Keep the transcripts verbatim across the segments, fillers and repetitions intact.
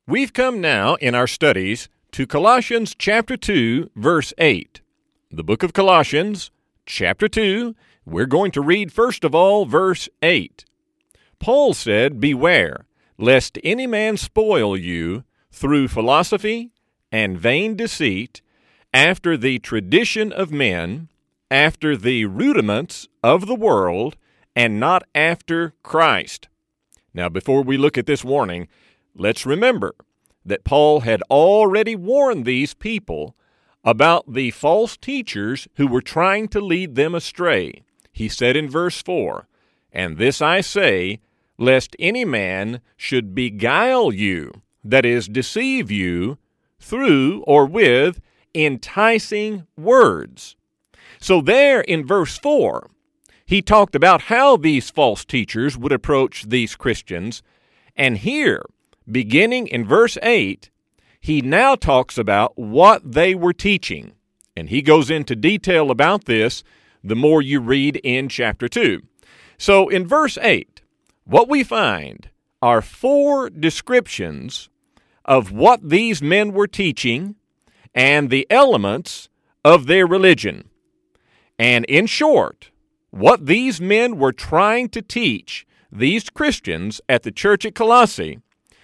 We've come now in our studies to Colossians chapter two, verse eight. The book of Colossians, chapter two, we're going to read first of all verse eight. Paul said, "Beware, lest any man spoil you through philosophy and vain deceit, after the tradition of men, after the rudiments of the world, and not after Christ." Now, before we look at this warning, let's remember that Paul had already warned these people about the false teachers who were trying to lead them astray. He said in verse four, "And this I say, lest any man should beguile you," that is, deceive you, "through or with enticing words." So there in verse four, he talked about how these false teachers would approach these Christians, and here, beginning in verse eight, he now talks about what they were teaching. And he goes into detail about this the more you read in chapter two. So in verse eight, what we find are four descriptions of what these men were teaching and the elements of their religion. And in short, what these men were trying to teach these Christians at the church at Colossae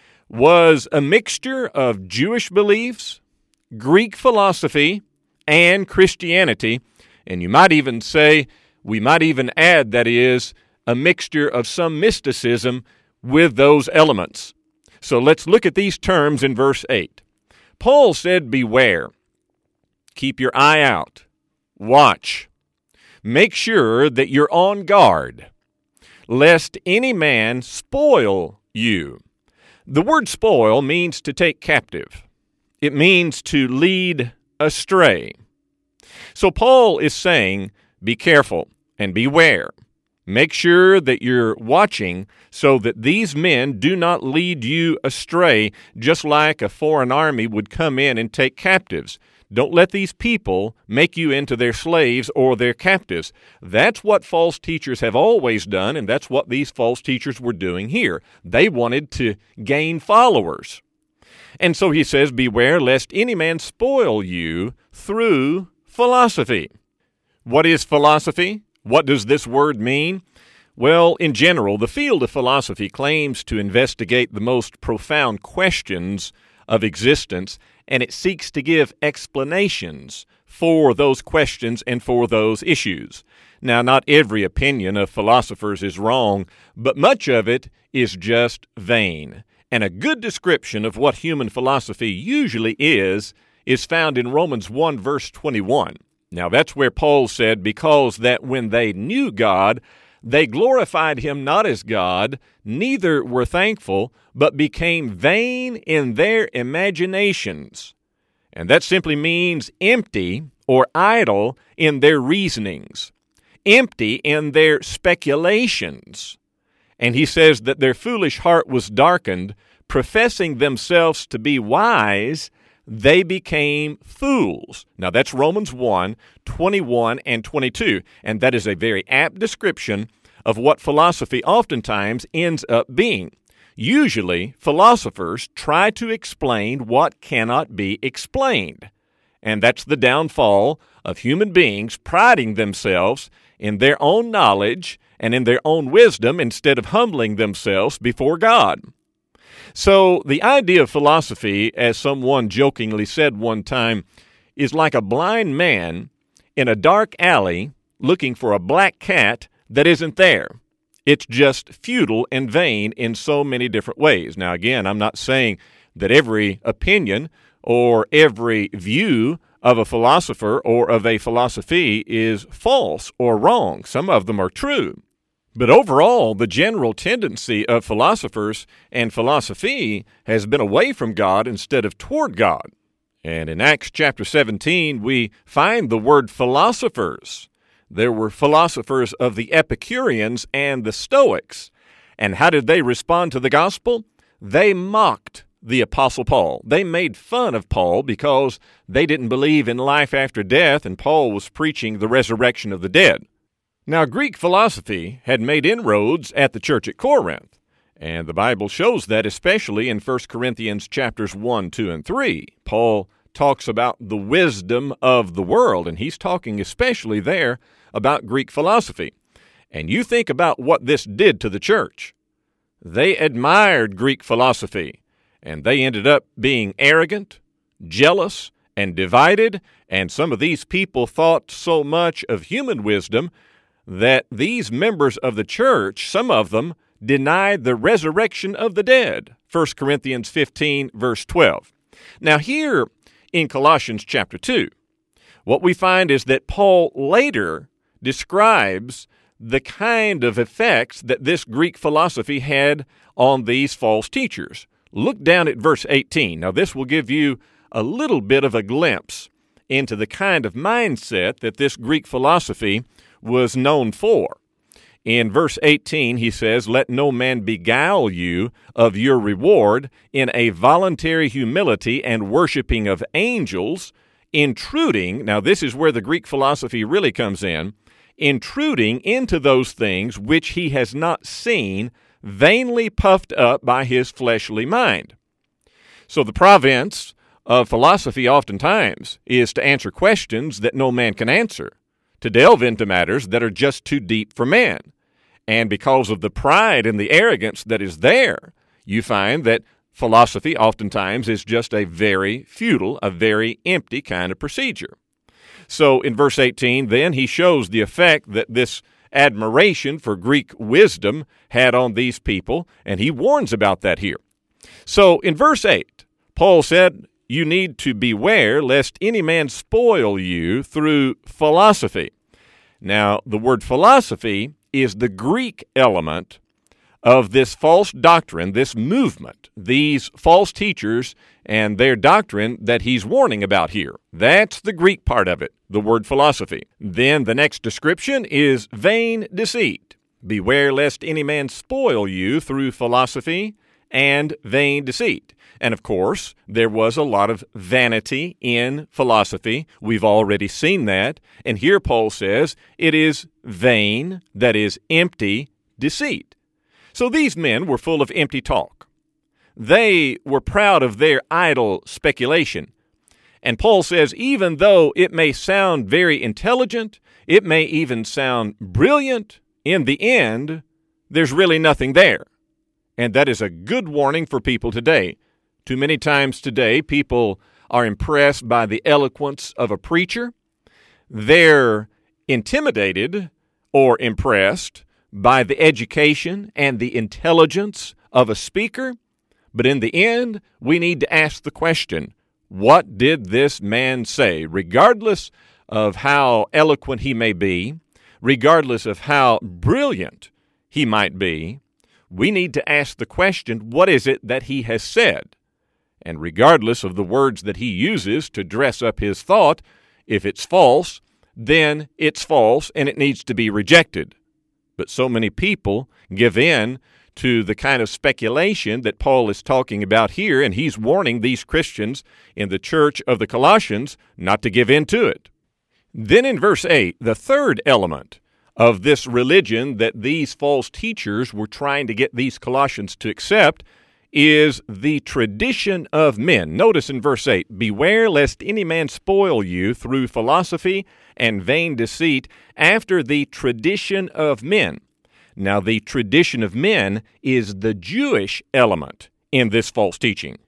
was a mixture of Jewish beliefs, Greek philosophy, and Christianity. And you might even say, we might even add, that is, a mixture of some mysticism with those elements. So let's look at these terms in verse eight. Paul said, "Beware. Keep your eye out. Watch. Make sure that you're on guard, lest any man spoil you." The word spoil means to take captive. It means to lead astray. So Paul is saying, be careful and beware. Make sure that you're watching so that these men do not lead you astray, just like a foreign army would come in and take captives. Don't let these people make you into their slaves or their captives. That's what false teachers have always done, and that's what these false teachers were doing here. They wanted to gain followers. And so he says, "Beware lest any man spoil you through philosophy." What is philosophy? What does this word mean? Well, in general, the field of philosophy claims to investigate the most profound questions of existence, and it seeks to give explanations for those questions and for those issues. Now, not every opinion of philosophers is wrong, but much of it is just vain. And a good description of what human philosophy usually is is found in Romans one, verse twenty-one. Now, that's where Paul said, "Because that when they knew God, they glorified him not as God, neither were thankful, but became vain in their imaginations." And that simply means empty or idle in their reasonings, empty in their speculations. And he says that their foolish heart was darkened, professing themselves to be wise, they became fools. Now that's Romans one, twenty-one and twenty-two, and that is a very apt description of what philosophy oftentimes ends up being. Usually, philosophers try to explain what cannot be explained, and that's the downfall of human beings priding themselves in their own knowledge and in their own wisdom instead of humbling themselves before God. So the idea of philosophy, as someone jokingly said one time, is like a blind man in a dark alley looking for a black cat that isn't there. It's just futile and vain in so many different ways. Now, again, I'm not saying that every opinion or every view of a philosopher or of a philosophy is false or wrong. Some of them are true. But overall, the general tendency of philosophers and philosophy has been away from God instead of toward God. And in Acts chapter seventeen, we find the word philosophers. There were philosophers of the Epicureans and the Stoics. And how did they respond to the gospel? They mocked the Apostle Paul. They made fun of Paul because they didn't believe in life after death, and Paul was preaching the resurrection of the dead. Now, Greek philosophy had made inroads at the church at Corinth, And the Bible shows that, especially in First Corinthians chapters one, two, and three. Paul talks about the wisdom of the world, and he's talking especially there about Greek philosophy. And you think about what this did to the church. They admired Greek philosophy, and they ended up being arrogant, jealous, and divided, and some of these people thought so much of human wisdom that these members of the church, some of them, denied the resurrection of the dead. First Corinthians fifteen, verse twelve. Now here in Colossians chapter two, what we find is that Paul later describes the kind of effects that this Greek philosophy had on these false teachers. Look down at verse eighteen. Now this will give you a little bit of a glimpse into the kind of mindset that this Greek philosophy was known for. In verse eighteen, he says, "Let no man beguile you of your reward in a voluntary humility and worshiping of angels, intruding," now this is where the Greek philosophy really comes in, "intruding into those things which he has not seen, vainly puffed up by his fleshly mind." So the province of philosophy oftentimes is to answer questions that no man can answer, to delve into matters that are just too deep for man. And because of the pride and the arrogance that is there, you find that philosophy oftentimes is just a very futile, a very empty kind of procedure. So in verse eighteen, then he shows the effect that this admiration for Greek wisdom had on these people, and he warns about that here. So in verse eight, Paul said, "You need to beware lest any man spoil you through philosophy." Now, the word philosophy is the Greek element of this false doctrine, this movement, these false teachers and their doctrine that he's warning about here. That's the Greek part of it, the word philosophy. Then the next description is vain deceit. Beware lest any man spoil you through philosophy and vain deceit. And of course, there was a lot of vanity in philosophy. We've already seen that. And here Paul says it is vain, that is, empty deceit. So these men were full of empty talk. They were proud of their idle speculation. And Paul says even though it may sound very intelligent, it may even sound brilliant, in the end, there's really nothing there. And that is a good warning for people today. Too many times today, people are impressed by the eloquence of a preacher. They're intimidated or impressed by the education and the intelligence of a speaker. But in the end, we need to ask the question, what did this man say? Regardless of how eloquent he may be, regardless of how brilliant he might be, we need to ask the question, what is it that he has said? And regardless of the words that he uses to dress up his thought, if it's false, then it's false and it needs to be rejected. But so many people give in to the kind of speculation that Paul is talking about here, and he's warning these Christians in the church of the Colossians not to give in to it. Then in verse eight, the third element of this religion that these false teachers were trying to get these Colossians to accept is the tradition of men. Notice in verse eight, "Beware lest any man spoil you through philosophy and vain deceit after the tradition of men." Now, the tradition of men is the Jewish element in this false teaching.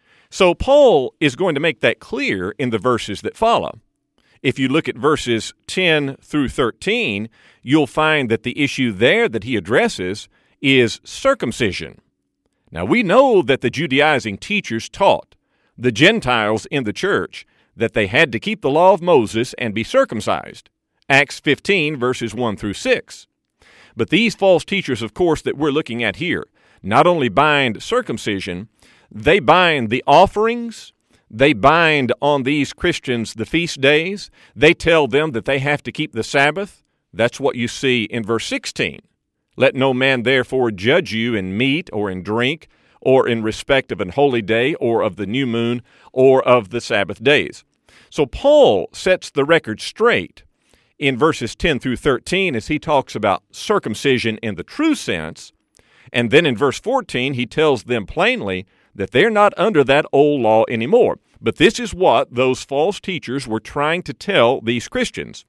So Paul is going to make that clear in the verses that follow. If you look at verses ten through thirteen, you'll find that the issue there that he addresses is circumcision. Now, we know that the Judaizing teachers taught the Gentiles in the church that they had to keep the law of Moses and be circumcised. Acts fifteen, verses one through six. But these false teachers, of course, that we're looking at here, not only bind circumcision, they bind the offerings, they bind on these Christians the feast days, they tell them that they have to keep the Sabbath. That's what you see in verse sixteen. "Let no man therefore judge you in meat or in drink, or in respect of an holy day, or of the new moon, or of the Sabbath days." So Paul sets the record straight in verses ten through thirteen as he talks about circumcision in the true sense, And then in verse fourteen, he tells them plainly that they're not under that old law anymore. But this is what those false teachers were trying to tell these Christians.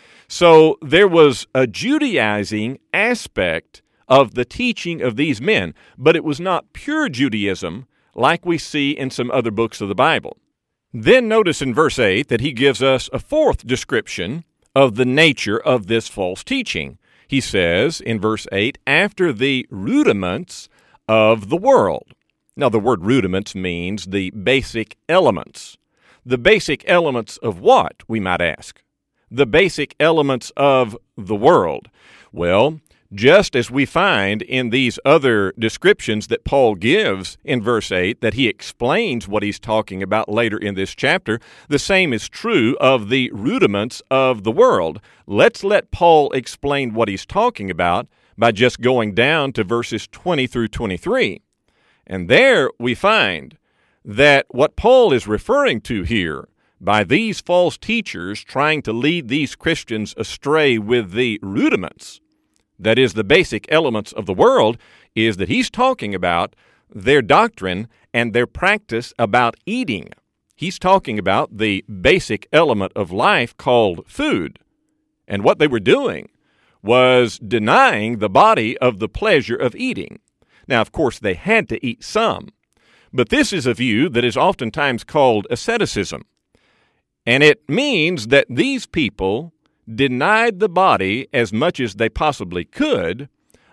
So there was a Judaizing aspect of the teaching of these men, but it was not pure Judaism like we see in some other books of the Bible. Then notice in verse eight that he gives us a fourth description of the nature of this false teaching. He says in verse eight, after the rudiments of the world. Now, the word rudiments means the basic elements. The basic elements of what, we might ask? The basic elements of the world. Well, just as we find in these other descriptions that Paul gives in verse eight, that he explains what he's talking about later in this chapter, the same is true of the rudiments of the world. Let's let Paul explain what he's talking about by just going down to verses twenty through twenty-three. And there we find that what Paul is referring to here by these false teachers trying to lead these Christians astray with the rudiments, that is, the basic elements of the world, is that he's talking about their doctrine and their practice about eating. He's talking about the basic element of life called food. And what they were doing was denying the body of the pleasure of eating. Now, of course, they had to eat some, but this is a view that is oftentimes called asceticism. And it means that these people denied the body as much as they possibly could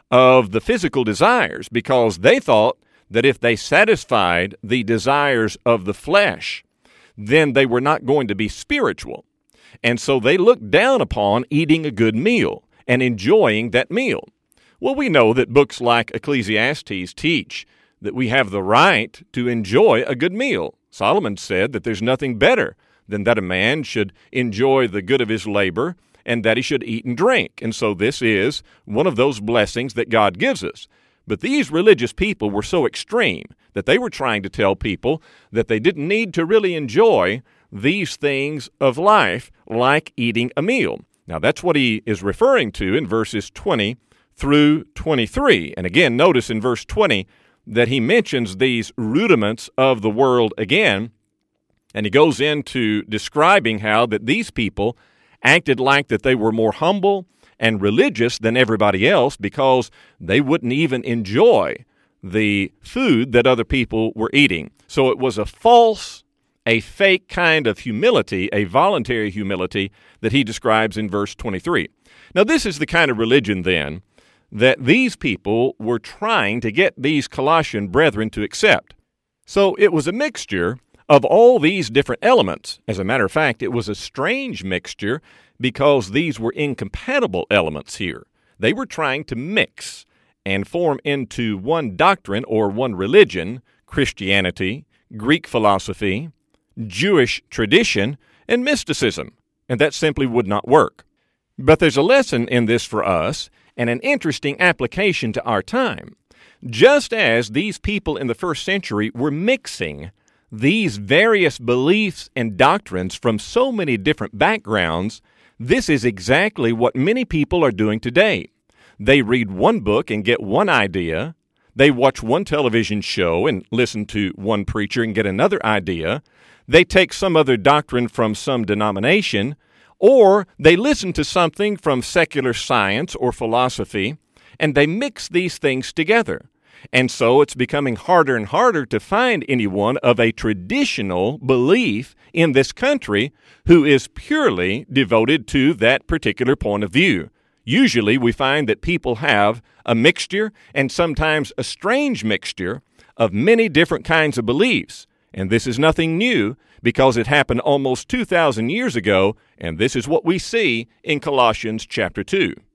of the physical desires, because they thought that if they satisfied the desires of the flesh, then they were not going to be spiritual. And so they looked down upon eating a good meal and enjoying that meal. Well, we know that books like Ecclesiastes teach that we have the right to enjoy a good meal. Solomon said that there's nothing better than that a man should enjoy the good of his labor and that he should eat and drink. And so this is one of those blessings that God gives us. But these religious people were so extreme that they were trying to tell people that they didn't need to really enjoy these things of life like eating a meal. Now, that's what he is referring to in verses twenty through twenty-three. And again, notice in verse twenty that he mentions these rudiments of the world again, and he goes into describing how that these people acted like that they were more humble and religious than everybody else because they wouldn't even enjoy the food that other people were eating. So it was a false, a fake kind of humility, a voluntary humility that he describes in verse twenty-three. Now, this is the kind of religion, then, that these people were trying to get these Colossian brethren to accept. So it was a mixture of all these different elements. As a matter of fact, it was a strange mixture because these were incompatible elements here. They were trying to mix and form into one doctrine or one religion, Christianity, Greek philosophy, Jewish tradition, and mysticism, and that simply would not work. But there's a lesson in this for us and an interesting application to our time. Just as these people in the first century were mixing these various beliefs and doctrines from so many different backgrounds, this is exactly what many people are doing today. They read one book and get one idea. They watch one television show and listen to one preacher and get another idea. They take some other doctrine from some denomination, or they listen to something from secular science or philosophy, and they mix these things together. And so it's becoming harder and harder to find anyone of a traditional belief in this country who is purely devoted to that particular point of view. Usually we find that people have a mixture, and sometimes a strange mixture, of many different kinds of beliefs. And this is nothing new, because it happened almost two thousand years ago, and this is what we see in Colossians chapter two.